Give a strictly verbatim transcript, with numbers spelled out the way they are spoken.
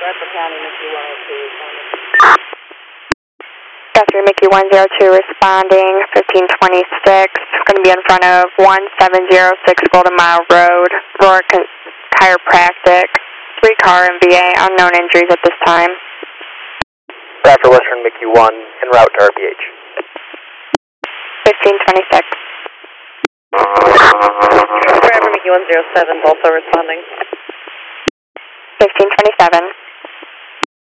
Bradford County, Mickey one oh two. Guthrie, Mickey one oh two responding, fifteen twenty-six, going to be in front of one seven zero six Golden Mile Road, Rourke Chiropractic, three car M V A, unknown injuries at this time. Bradford Western, Mickey one, en route to R B H. fifteen twenty-six. Bradford, Mickey one oh seven, also responding. fifteen twenty-seven.